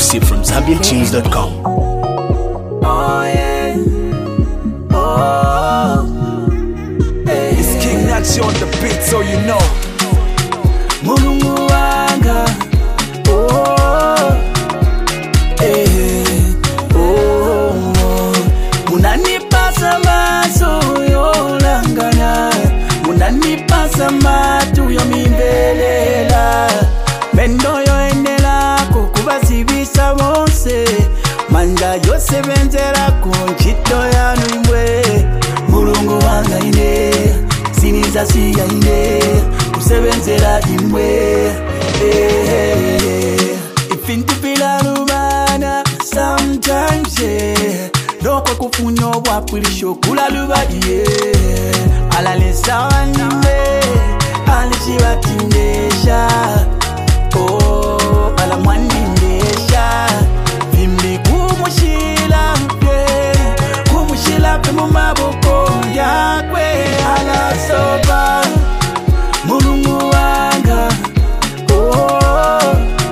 Exclusive from ZambianTunes.com. Oh yeah. Oh. Hey. It's King Nachi on the beat, so you know. Mulungu wanga. Oh. Hey. Oh. Munanipasa maso yolangana. Munanipasa matu yomimbelela. Mendo yoenela kukubasibisa bose. Manja yose benzera kunchito yanu imwe. Mulungu wanga ine siniza siya ine kusebenzera imwe. Ifintu pila lubana sometimes Noko kufunyo wapulisho kula lubadiye Alalesa wanime Alishibatindesha Oh, alamwanindesha Vimli kumushila pe mumaboko yakwe alasoba Mulungu wanga oh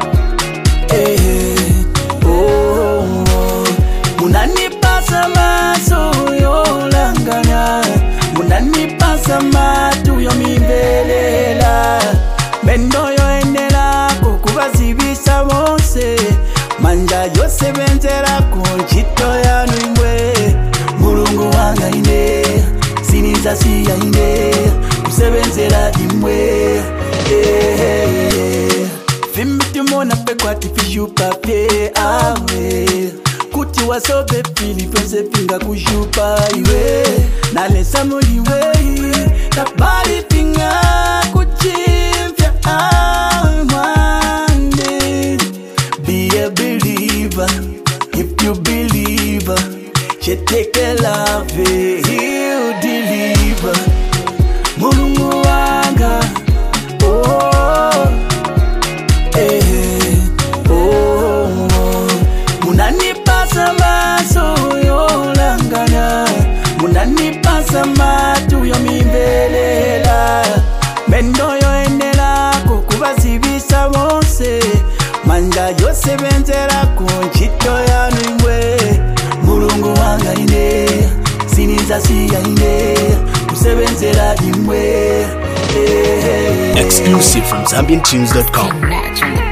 oh munanipasa maso yolangana munanipasa matu yomimbelela mendo yoenela kukubasibisa bose manja yose benzera kunchito yanu imwe Mulungu wanga ine siniza siya ine kusebenzera imwe Fimiti mona pe kwati fishupa pye awe Kuti wasobe pili fense pinga kushupa iwe Nalesa muliwe Kabali pinga kuchimfya amande Be a believer if you believe She take a love he'll deliver Mulungu wanga oh munanipasa maso yolangana munanipasa matu yomimbelela mendo yoenela kukubasibisa bose manja yose benzera kunchito yanu imwe Mulungu wanga ine siniza siya ine kusebenzera imwe Exclusive from ZambianTunes.com.